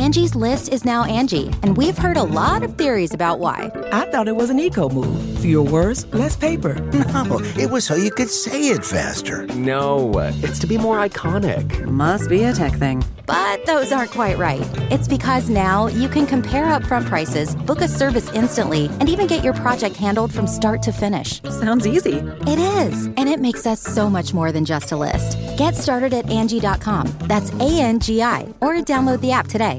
Angie's List is now Angie, and we've heard a lot of theories about why. I thought it was an eco move. Fewer words, less paper. No, it was so you could say it faster. No, it's to be more iconic. Must be a tech thing. But those aren't quite right. It's because now you can compare upfront prices, book a service instantly, and even get your project handled from start to finish. Sounds easy. It is, and it makes us so much more than just a list. Get started at Angie.com. That's ANGI, or download the app today.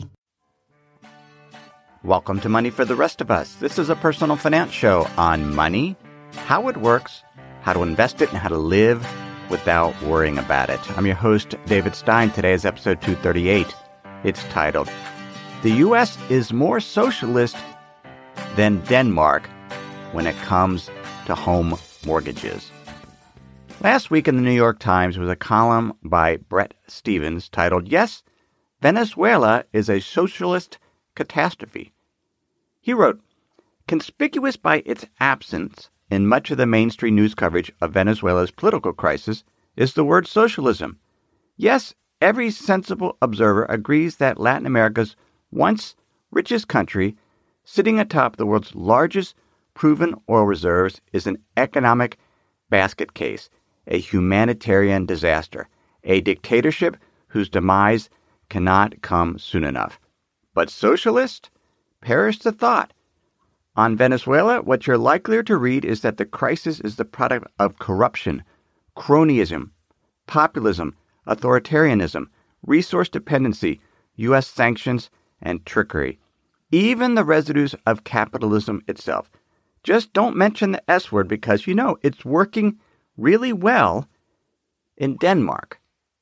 Welcome to Money for the Rest of Us. This is a personal finance show on money, how it works, how to invest it, and how to live without worrying about it. I'm your host, David Stein. Today is episode 238. It's titled, The U.S. is More Socialist Than Denmark When It Comes to Home Mortgages. Last week in the New York Times was a column by Bret Stephens titled, Yes, Venezuela is a Socialist Catastrophe. He wrote, Conspicuous by its absence in much of the mainstream news coverage of Venezuela's political crisis is the word socialism. Yes, every sensible observer agrees that Latin America's once richest country, sitting atop the world's largest proven oil reserves, is an economic basket case, a humanitarian disaster, a dictatorship whose demise cannot come soon enough. But socialist? Perish the thought. On Venezuela, what you're likelier to read is that the crisis is the product of corruption, cronyism, populism, authoritarianism, resource dependency, U.S. sanctions, and trickery. Even the residues of capitalism itself. Just don't mention the S word because, it's working really well in Denmark.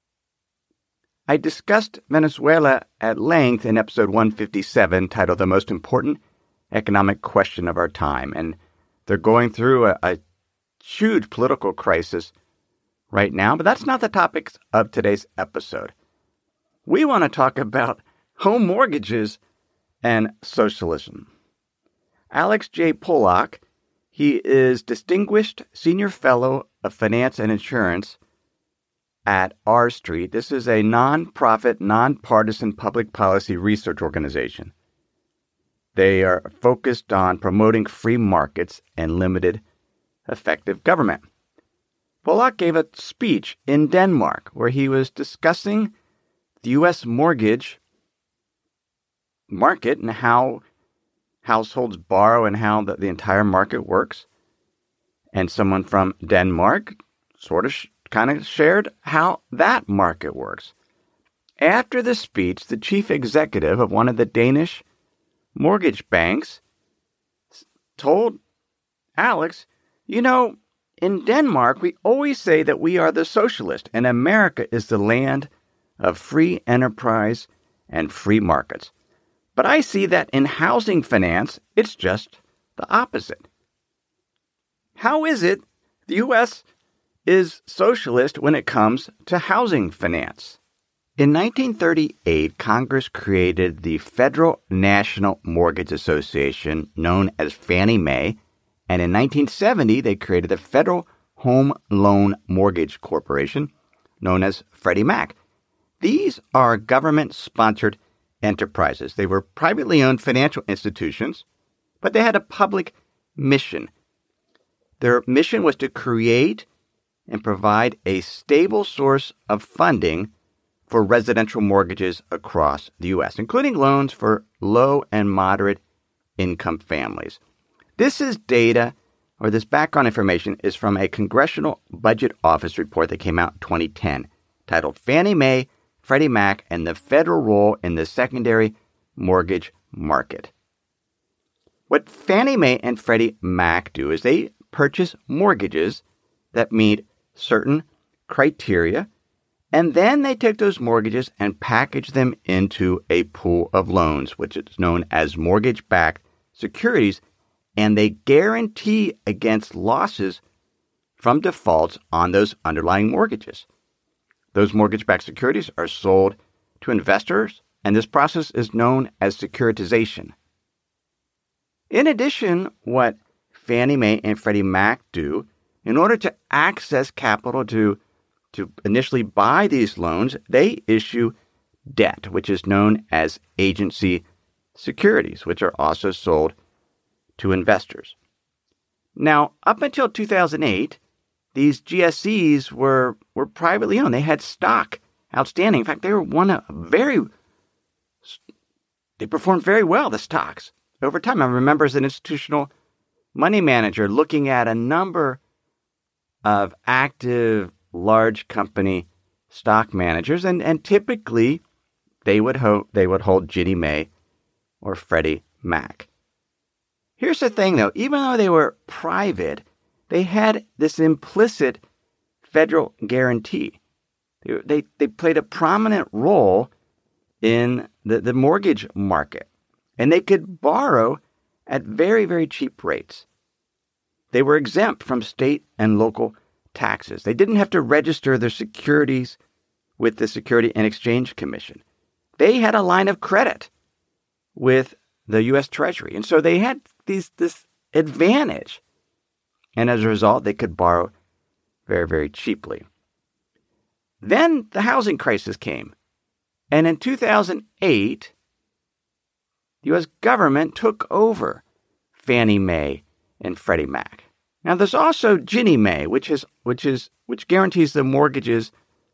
I discussed Venezuela at length in episode 157, titled The Most Important Economic Question of Our Time. And they're going through a huge political crisis right now, but that's not the topics of today's episode. We want to talk about home mortgages and socialism. Alex J. Polak, he is Distinguished Senior Fellow of Finance and Insurance at R Street. This is a nonprofit, nonpartisan public policy research organization. They are focused on promoting free markets and limited effective government. Polak gave a speech in Denmark where he was discussing the U.S. mortgage market and how households borrow and how the entire market works. And someone from Denmark sort of kind of shared how that market works. After the speech, the chief executive of one of the Danish mortgage banks told Alex, in Denmark, we always say that we are the socialist, and America is the land of free enterprise and free markets. But I see that in housing finance, it's just the opposite. How is it the U.S. is socialist when it comes to housing finance? In 1938, Congress created the Federal National Mortgage Association, known as Fannie Mae, and in 1970, they created the Federal Home Loan Mortgage Corporation, known as Freddie Mac. These are government-sponsored enterprises. They were privately owned financial institutions, but they had a public mission. Their mission was to create and provide a stable source of funding for residential mortgages across the U.S., including loans for low and moderate income families. This is data, or this background information, is from a Congressional Budget Office report that came out in 2010, titled Fannie Mae, Freddie Mac, and the Federal Role in the Secondary Mortgage Market. What Fannie Mae and Freddie Mac do is they purchase mortgages that meet certain criteria, and then they take those mortgages and package them into a pool of loans, which is known as mortgage-backed securities, and they guarantee against losses from defaults on those underlying mortgages. Those mortgage-backed securities are sold to investors, and this process is known as securitization. In addition, what Fannie Mae and Freddie Mac do, in order to access capital to initially buy these loans, they issue debt, which is known as agency securities, which are also sold to investors. Now, up until 2008, these GSEs were privately owned. They had stock outstanding. In fact, they performed very well, the stocks, over time. I remember as an institutional money manager looking at a number of active large company stock managers, and typically they would hold Ginnie Mae or Freddie Mac. Here's the thing, though. Even though they were private, they had this implicit federal guarantee. They played a prominent role in the mortgage market, and they could borrow at very, very cheap rates. They were exempt from state and local taxes. They didn't have to register their securities with the Security and Exchange Commission. They had a line of credit with the U.S. Treasury, and so they had this advantage. And as a result, they could borrow very, very cheaply. Then the housing crisis came. And in 2008, the U.S. government took over Fannie Mae and Freddie Mac. Now, there's also Ginnie Mae, which guarantees the mortgages,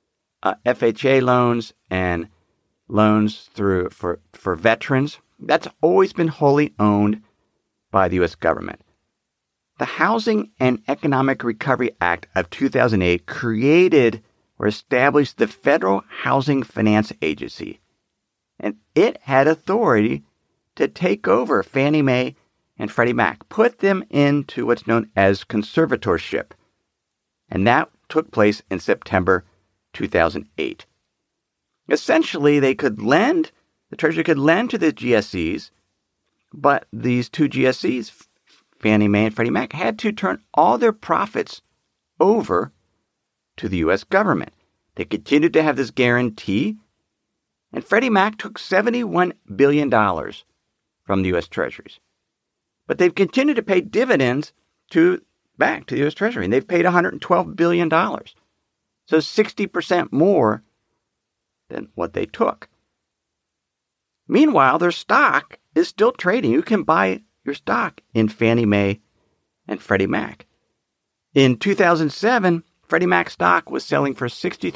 FHA loans and loans for veterans. That's always been wholly owned by the U.S. government. The Housing and Economic Recovery Act of 2008 created or established the Federal Housing Finance Agency, and it had authority to take over Fannie Mae and Freddie Mac, put them into what's known as conservatorship, and that took place in September 2008. Essentially, the Treasury could lend to the GSEs, but these two GSEs, Fannie Mae and Freddie Mac, had to turn all their profits over to the U.S. government. They continued to have this guarantee, and Freddie Mac took $71 billion from the U.S. Treasuries. But they've continued to pay dividends back to the U.S. Treasury, and they've paid $112 billion. So 60% more than what they took. Meanwhile, their stock is still trading. You can buy your stock in Fannie Mae and Freddie Mac. In 2007, Freddie Mac stock was selling for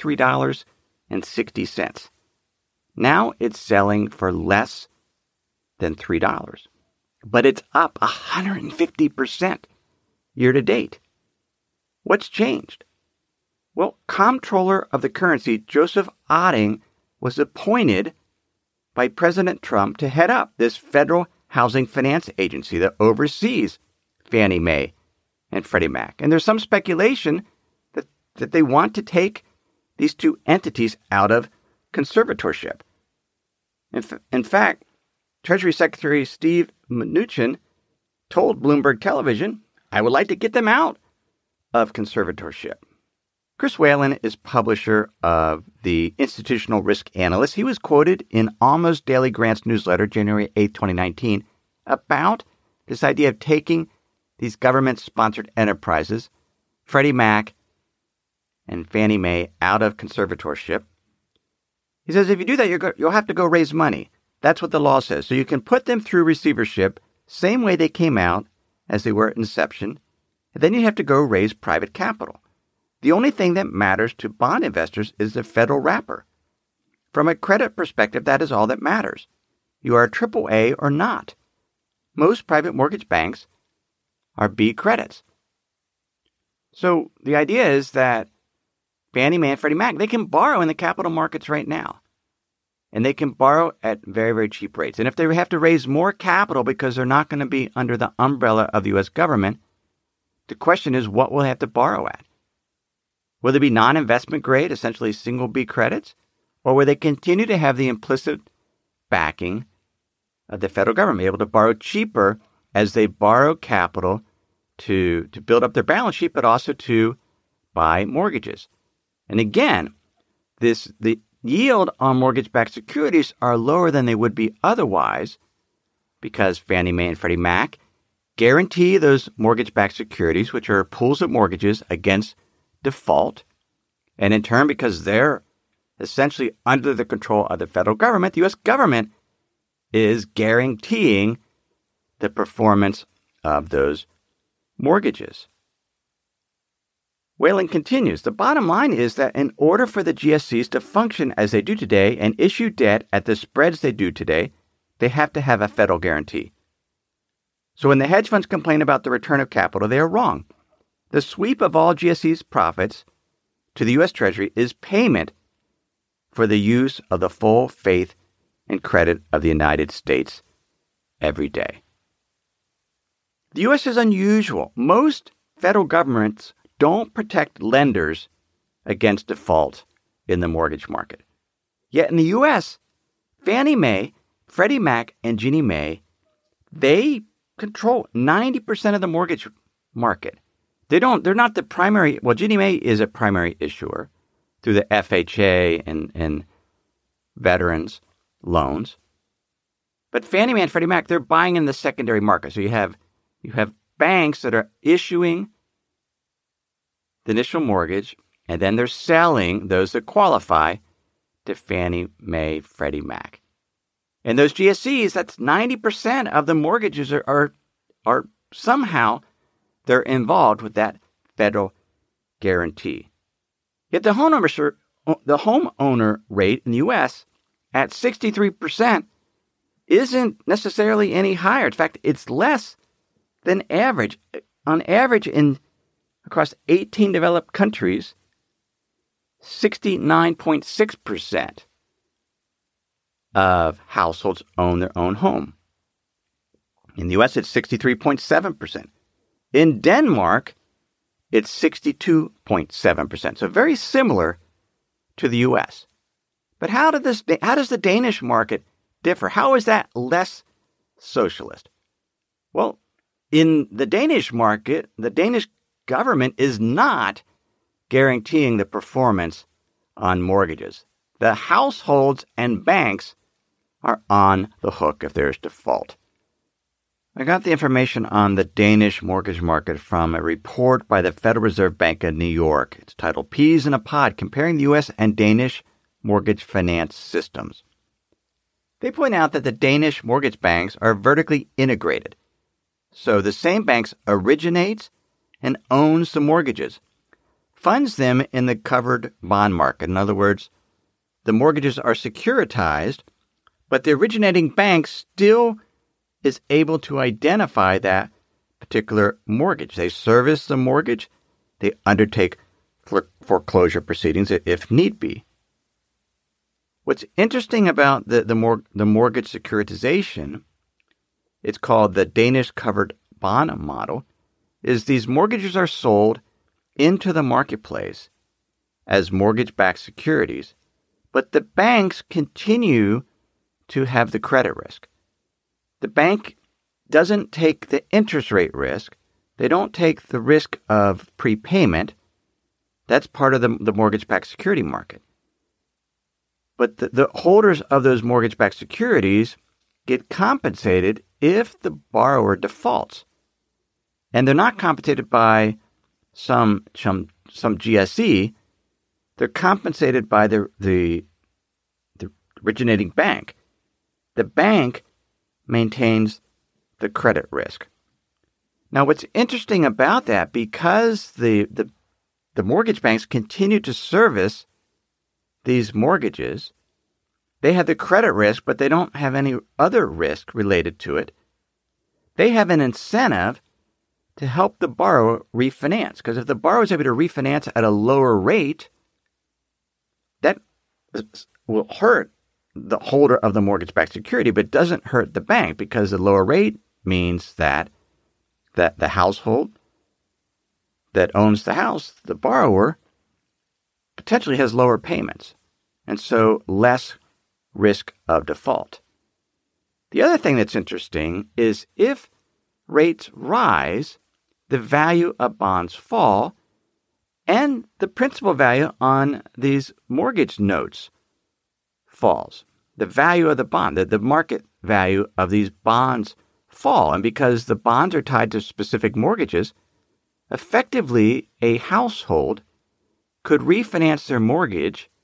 $63.60. Now it's selling for less than $3. But it's up 150% year to date. What's changed? Well, Comptroller of the Currency Joseph Otting was appointed by President Trump to head up this Federal Housing Finance Agency that oversees Fannie Mae and Freddie Mac. And there's some speculation that they want to take these two entities out of conservatorship. In fact, Treasury Secretary Steve Mnuchin told Bloomberg Television, "I would like to get them out of conservatorship." Chris Whalen is publisher of the Institutional Risk Analyst. He was quoted in Almost Daily Grant's newsletter, January 8, 2019, about this idea of taking these government-sponsored enterprises, Freddie Mac and Fannie Mae, out of conservatorship. He says if you do that, you'll have to go raise money. That's what the law says. So you can put them through receivership, same way they came out as they were at inception, and then you have to go raise private capital. The only thing that matters to bond investors is the federal wrapper. From a credit perspective, that is all that matters. You are a AAA or not. Most private mortgage banks are B credits. So the idea is that Fannie Mae and Freddie Mac, they can borrow in the capital markets right now. And they can borrow at very, very cheap rates. And if they have to raise more capital because they're not going to be under the umbrella of the U.S. government, the question is, what will they have to borrow at? Will they be non-investment grade, essentially single B credits? Or will they continue to have the implicit backing of the federal government, able to borrow cheaper as they borrow capital to build up their balance sheet, but also to buy mortgages? And again, the yield on mortgage-backed securities are lower than they would be otherwise because Fannie Mae and Freddie Mac guarantee those mortgage-backed securities, which are pools of mortgages against default. And in turn, because they're essentially under the control of the federal government. The U.S. government is guaranteeing the performance of those mortgages. Whalen continues, the bottom line is that in order for the GSEs to function as they do today and issue debt at the spreads they do today, they have to have a federal guarantee. So when the hedge funds complain about the return of capital, they are wrong. The sweep of all GSEs' profits to the U.S. Treasury is payment for the use of the full faith and credit of the United States every day. The U.S. is unusual. Most federal governments don't protect lenders against default in the mortgage market. Yet in the U.S., Fannie Mae, Freddie Mac, and Ginnie Mae, they control 90% of the mortgage market. They're not the primary, well, Ginnie Mae is a primary issuer through the FHA and veterans loans. But Fannie Mae and Freddie Mac, they're buying in the secondary market. So you have banks that are issuing the initial mortgage, and then they're selling those that qualify to Fannie Mae, Freddie Mac. And those GSEs, that's 90% of the mortgages are somehow they're involved with that federal guarantee. Yet the homeowner rate in the U.S. at 63% isn't necessarily any higher. In fact, it's less than average. On average, across 18 developed countries, 69.6% of households own their own home. In the U.S., it's 63.7%. In Denmark, it's 62.7%. So very similar to the U.S. But how does the Danish market differ? How is that less socialist? Well, in the Danish market, the Danish government is not guaranteeing the performance on mortgages. The households and banks are on the hook if there's default. I got the information on the Danish mortgage market from a report by the Federal Reserve Bank of New York. It's titled Peas in a Pod, Comparing the U.S. and Danish Mortgage Finance Systems. They point out that the Danish mortgage banks are vertically integrated. So the same banks originates and owns the mortgages, funds them in the covered bond market. In other words, the mortgages are securitized, but the originating bank still is able to identify that particular mortgage. They service the mortgage. They undertake foreclosure proceedings if need be. What's interesting about the mortgage securitization, it's called the Danish covered bond model, is these mortgages are sold into the marketplace as mortgage-backed securities, but the banks continue to have the credit risk. The bank doesn't take the interest rate risk. They don't take the risk of prepayment. That's part of the mortgage-backed security market. But the holders of those mortgage-backed securities get compensated if the borrower defaults. And they're not compensated by some GSE. They're compensated by the originating bank. The bank maintains the credit risk. Now, what's interesting about that, because the mortgage banks continue to service these mortgages, they have the credit risk, but they don't have any other risk related to it. They have an incentive to help the borrower refinance, because if the borrower is able to refinance at a lower rate, that will hurt the holder of the mortgage-backed security, but doesn't hurt the bank, because the lower rate means that the household that owns the house, the borrower, potentially has lower payments, and so less risk of default. The other thing that's interesting is if rates rise, the value of bonds fall, and the principal value on these mortgage notes falls. The value of the bond, the market value of these bonds fall. And because the bonds are tied to specific mortgages, effectively a household could refinance their mortgage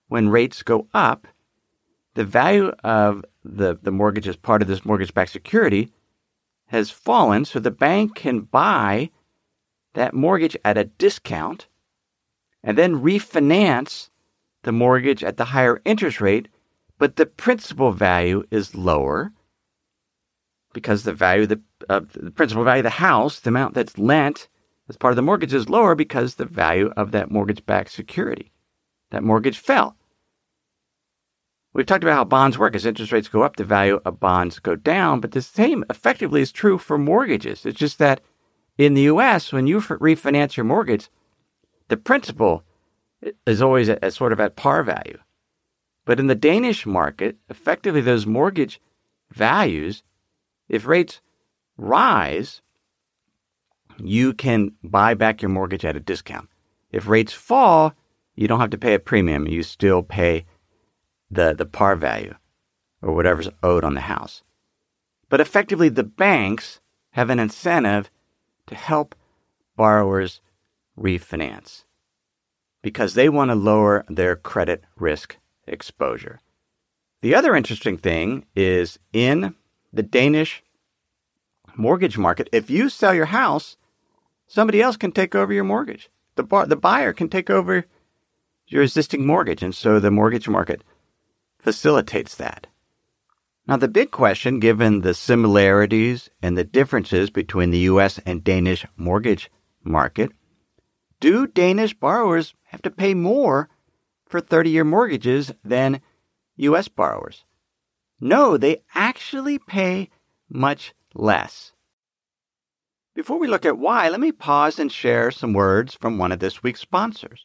when rates go up, the value of the mortgage as part of this mortgage-backed security has fallen, so the bank can buy that mortgage at a discount and then refinance the mortgage at the higher interest rate, but the principal value is lower because the value of the principal value of the house, the amount that's lent as part of the mortgage, is lower because the value of that mortgage-backed security, that mortgage, fell. We've talked about how bonds work. As interest rates go up, the value of bonds go down, but the same effectively is true for mortgages. It's just that in the U.S., when you refinance your mortgage, the principal is always at sort of at par value. But in the Danish market, effectively those mortgage values, if rates rise, you can buy back your mortgage at a discount. If rates fall, you don't have to pay a premium. You still pay the par value or whatever's owed on the house. But effectively, the banks have an incentive to help borrowers refinance because they want to lower their credit risk exposure. The other interesting thing is in the Danish mortgage market, if you sell your house, somebody else can take over your mortgage. The buyer can take over your existing mortgage, and so the mortgage market facilitates that. Now, the big question, given the similarities and the differences between the U.S. and Danish mortgage market, do Danish borrowers have to pay more for 30-year mortgages than U.S. borrowers? No, they actually pay much less. Before we look at why, let me pause and share some words from one of this week's sponsors.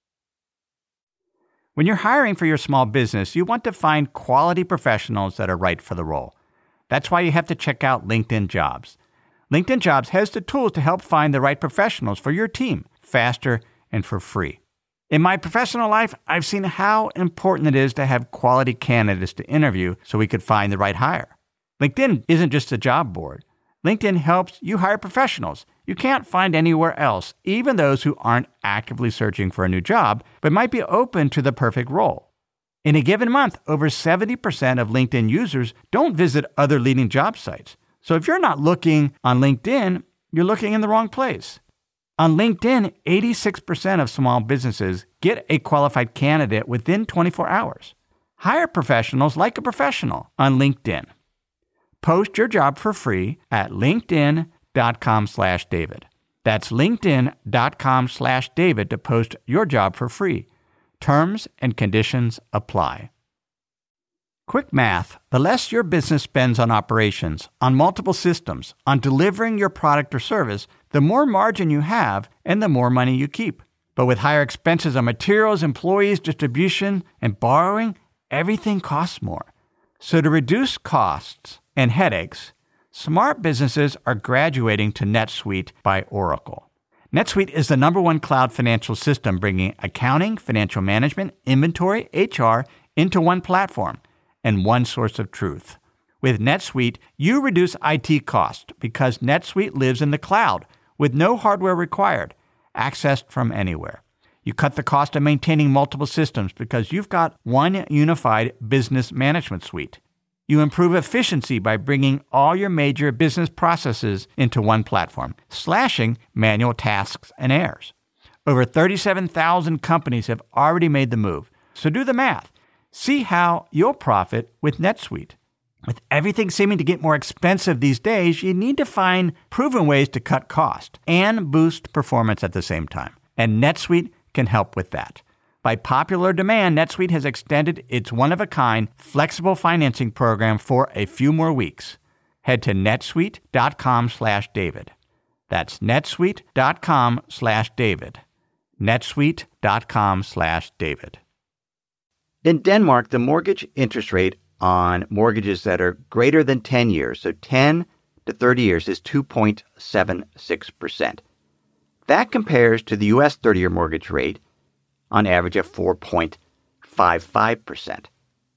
When you're hiring for your small business, you want to find quality professionals that are right for the role. That's why you have to check out LinkedIn Jobs. LinkedIn Jobs has the tools to help find the right professionals for your team faster and for free. In my professional life, I've seen how important it is to have quality candidates to interview so we could find the right hire. LinkedIn isn't just a job board. LinkedIn helps you hire professionals you can't find anywhere else, even those who aren't actively searching for a new job, but might be open to the perfect role. In a given month, over 70% of LinkedIn users don't visit other leading job sites. So if you're not looking on LinkedIn, you're looking in the wrong place. On LinkedIn, 86% of small businesses get a qualified candidate within 24 hours. Hire professionals like a professional on LinkedIn. Post your job for free at linkedin.com/David. That's linkedin.com/David to post your job for free. Terms and conditions apply. Quick math. The less your business spends on operations, on multiple systems, on delivering your product or service, the more margin you have and the more money you keep. But with higher expenses on materials, employees, distribution, and borrowing, everything costs more. So to reduce costs and headaches, smart businesses are graduating to NetSuite by Oracle. NetSuite is the #1 cloud financial system, bringing accounting, financial management, inventory, HR into one platform and one source of truth. With NetSuite, you reduce IT costs because NetSuite lives in the cloud with no hardware required, accessed from anywhere. You cut the cost of maintaining multiple systems because you've got one unified business management suite. You improve efficiency by bringing all your major business processes into one platform, slashing manual tasks and errors. Over 37,000 companies have already made the move. So do the math. See how you'll profit with NetSuite. With everything seeming to get more expensive these days, you need to find proven ways to cut cost and boost performance at the same time. And NetSuite can help with that. By popular demand, NetSuite has extended its one-of-a-kind flexible financing program for a few more weeks. Head to netsuite.com/David. That's netsuite.com/David. netsuite.com/David. In Denmark, the mortgage interest rate on mortgages that are greater than 10 years, so 10 to 30 years, is 2.76%. That compares to the U.S. 30-year mortgage rate on average of 4.55%.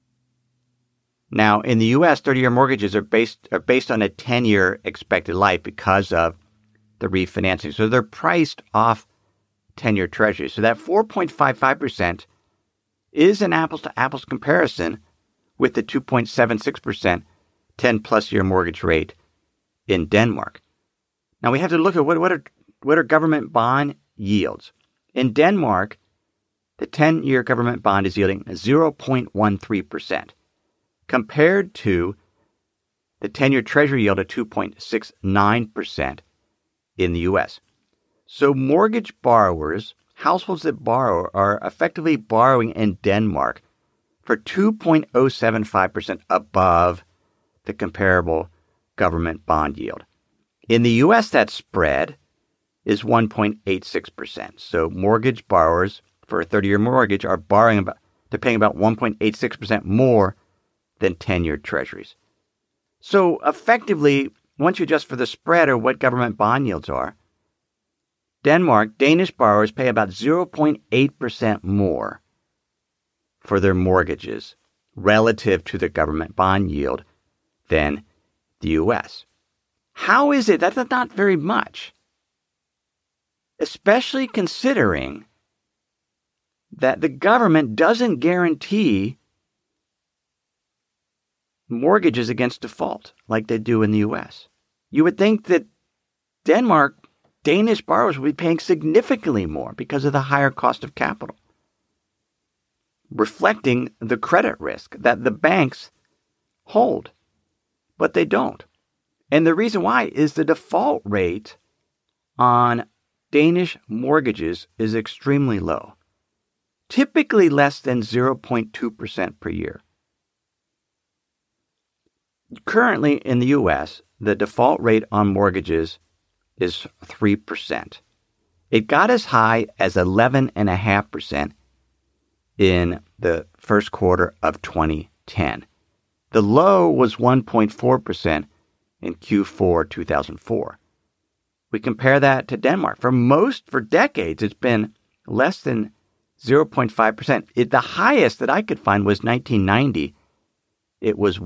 Now, in the U.S., 30-year mortgages are based on a 10-year expected life because of the refinancing. So they're priced off 10-year treasuries. So that 4.55% is an apples-to-apples comparison with the 2.76% 10-plus year mortgage rate in Denmark. Now, we have to look at what are government bond yields. In Denmark, the 10-year government bond is yielding 0.13%, compared to the 10-year Treasury yield of 2.69% in the U.S. So mortgage borrowers, households that borrow, are effectively borrowing in Denmark for 2.075% above the comparable government bond yield. In the U.S., that spread is 1.86%. So mortgage borrowers for a 30-year mortgage are paying about 1.86% more than 10-year treasuries. So effectively, once you adjust for the spread or what government bond yields are, Danish borrowers pay about 0.8% more for their mortgages relative to the government bond yield than the U.S. How is it? That's not very much, especially considering that the government doesn't guarantee mortgages against default like they do in the U.S. You would think that Danish borrowers would be paying significantly more because of the higher cost of capital, reflecting the credit risk that the banks hold, but they don't. And the reason why is the default rate on Danish mortgages is extremely low, typically less than 0.2% per year. Currently in the U.S., the default rate on mortgages is 3%. It got as high as 11.5% in the first quarter of 2010. The low was 1.4% in Q4 2004. We compare that to Denmark. For decades, it's been less than 0.5%. The highest that I could find was 1990. It was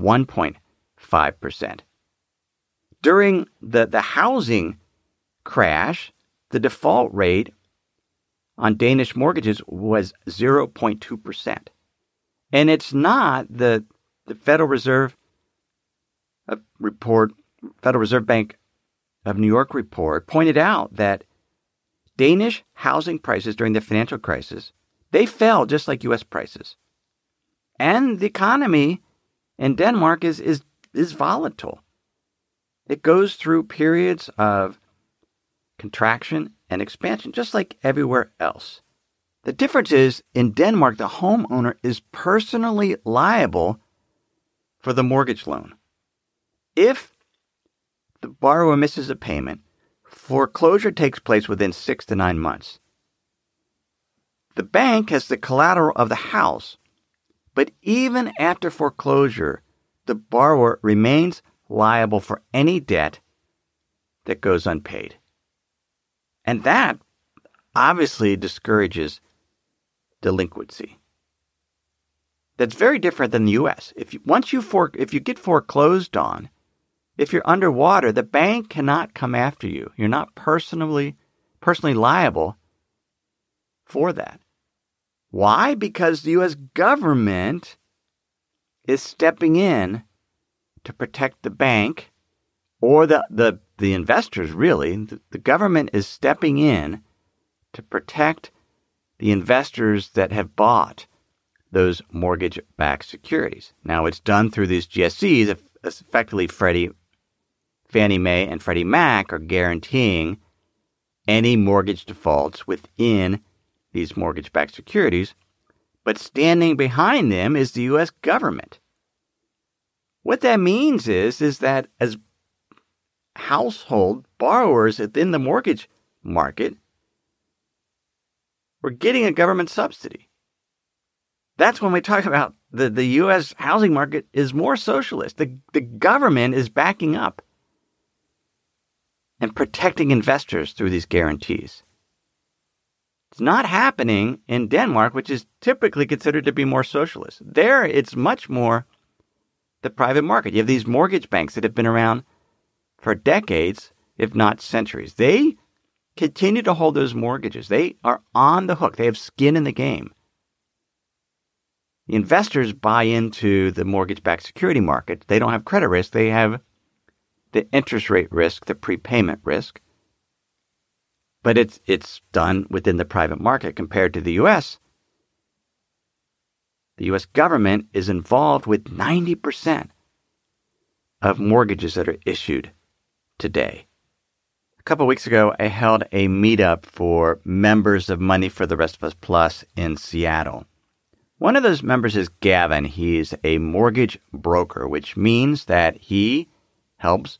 1.5%. During the housing crash, the default rate on Danish mortgages was 0.2%. And it's not the Federal Reserve report, Federal Reserve Bank of New York report pointed out that Danish housing prices during the financial crisis, they fell just like U.S. prices. And the economy in Denmark is volatile. It goes through periods of contraction and expansion, just like everywhere else. The difference is, in Denmark, the homeowner is personally liable for the mortgage loan. If the borrower misses a payment, foreclosure takes place within 6 to 9 months. The bank has the collateral of the house, but even after foreclosure, the borrower remains liable for any debt that goes unpaid. And that obviously discourages delinquency. That's very different than the U.S. If you get foreclosed on, if you're underwater, the bank cannot come after you. You're not personally liable for that. Why? Because the U.S. government is stepping in to protect the bank or the investors, really. The government is stepping in to protect the investors that have bought those mortgage-backed securities. Now, it's done through these GSEs. Effectively, Fannie Mae and Freddie Mac are guaranteeing any mortgage defaults within these mortgage-backed securities, but standing behind them is the U.S. government. What that means is that as household borrowers within the mortgage market, we're getting a government subsidy. That's when we talk about the U.S. housing market is more socialist. The government is backing up and protecting investors through these guarantees. It's not happening in Denmark, which is typically considered to be more socialist. There, it's much more the private market. You have these mortgage banks that have been around for decades, if not centuries. They continue to hold those mortgages. They are on the hook. They have skin in the game. The investors buy into the mortgage-backed security market. They don't have credit risk. They have the interest rate risk, the prepayment risk. But it's done within the private market compared to the U.S. The U.S. government is involved with 90% of mortgages that are issued today. A couple of weeks ago, I held a meetup for members of Money for the Rest of Us Plus in Seattle. One of those members is Gavin. He's a mortgage broker, which means that he helps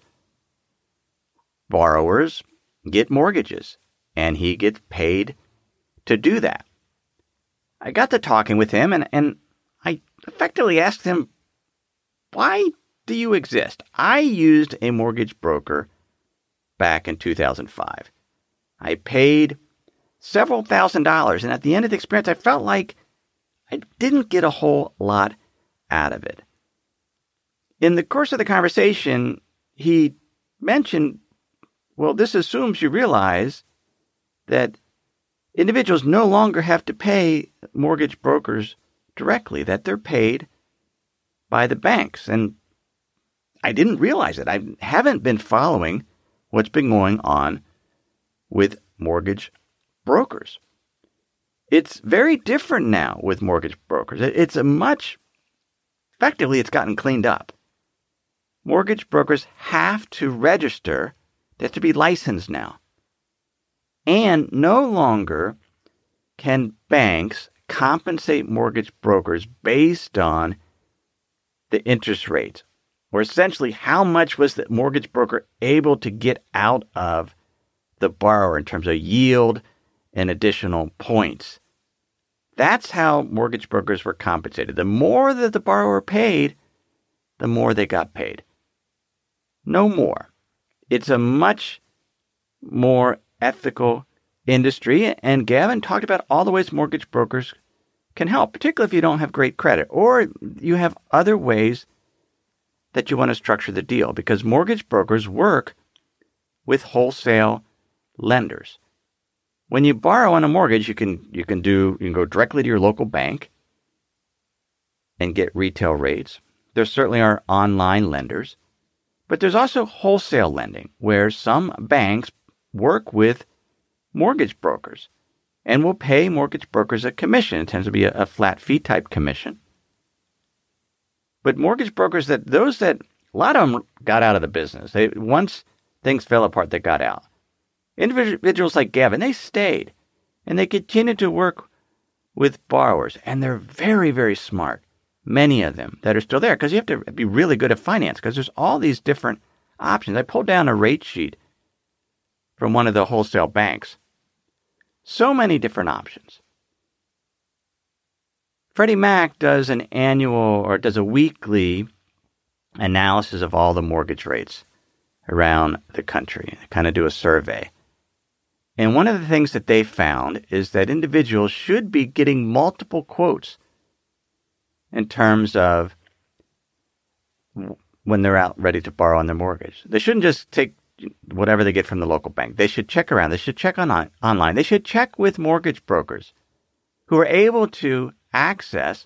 borrowers get mortgages, and he gets paid to do that. I got to talking with him, and I effectively asked him, why do you exist? I used a mortgage broker back in 2005. I paid several $1,000s, and at the end of the experience, I felt like I didn't get a whole lot out of it. In the course of the conversation, he mentioned, well, this assumes you realize that individuals no longer have to pay mortgage brokers directly, that they're paid by the banks. And I didn't realize it. I haven't been following what's been going on with mortgage brokers. It's very different now with mortgage brokers. Effectively, it's gotten cleaned up. Mortgage brokers have to register. They have to be licensed now. And no longer can banks compensate mortgage brokers based on the interest rates, or essentially how much was the mortgage broker able to get out of the borrower in terms of yield and additional points. That's how mortgage brokers were compensated. The more that the borrower paid, the more they got paid. No more. It's a much more ethical industry, and Gavin talked about all the ways mortgage brokers can help, particularly if you don't have great credit or you have other ways that you want to structure the deal, because mortgage brokers work with wholesale lenders. When you borrow on a mortgage, you can go directly to your local bank and get retail rates. There certainly are online lenders, but there's also wholesale lending where some banks work with mortgage brokers and will pay mortgage brokers a commission. It tends to be a flat fee type commission. But mortgage brokers, a lot of them got out of the business. Once things fell apart, they got out. Individuals like Gavin, they stayed, and they continued to work with borrowers, and they're very, very smart, many of them that are still there, because you have to be really good at finance, because there's all these different options. I pulled down a rate sheet from one of the wholesale banks. So many different options. Freddie Mac does a weekly analysis of all the mortgage rates around the country. They kind of do a survey. And one of the things that they found is that individuals should be getting multiple quotes in terms of when they're out ready to borrow on their mortgage. They shouldn't just take whatever they get from the local bank. They should check around. They should check online. They should check with mortgage brokers who are able to access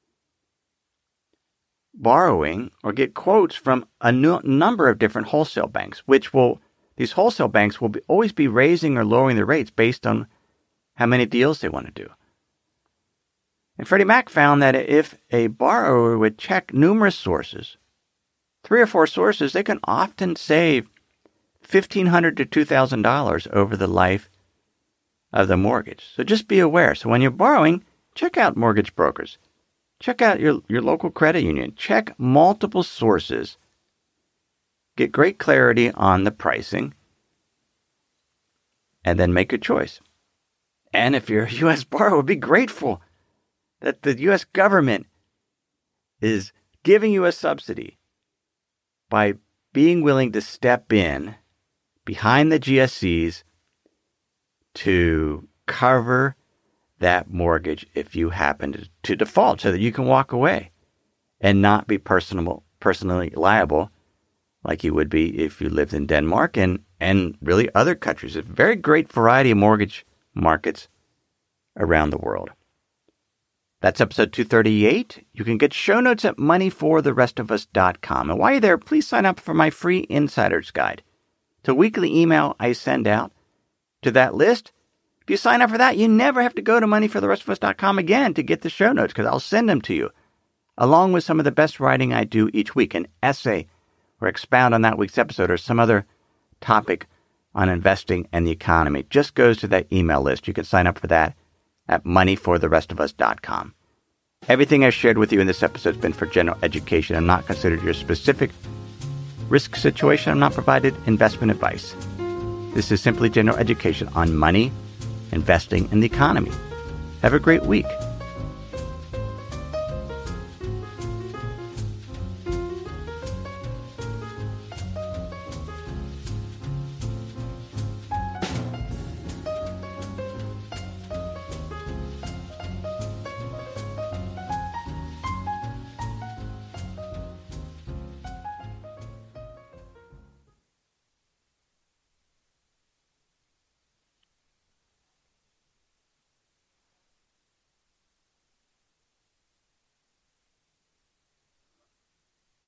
borrowing or get quotes from a number of different wholesale banks, these wholesale banks will always be raising or lowering their rates based on how many deals they want to do. And Freddie Mac found that if a borrower would check numerous sources, 3 or 4 sources, they can often save $1,500 to $2,000 over the life of the mortgage. So just be aware. So when you're borrowing, check out mortgage brokers. Check out your local credit union. Check multiple sources. Get great clarity on the pricing. And then make your choice. And if you're a U.S. borrower, be grateful that the U.S. government is giving you a subsidy by being willing to step in behind the GSEs to cover that mortgage if you happen to default, so that you can walk away and not be personally liable like you would be if you lived in Denmark and really other countries. A very great variety of mortgage markets around the world. That's episode 238. You can get show notes at moneyfortherestofus.com. And while you're there, please sign up for my free Insider's Guide. It's a weekly email I send out to that list. If you sign up for that, you never have to go to moneyfortherestofus.com again to get the show notes, because I'll send them to you, along with some of the best writing I do each week, an essay or expound on that week's episode or some other topic on investing and the economy. Just goes to that email list. You can sign up for that at moneyfortherestofus.com. Everything I've shared with you in this episode has been for general education. I'm not considered your specific risk situation. I'm not provided investment advice. This is simply general education on money, investing, and the economy. Have a great week.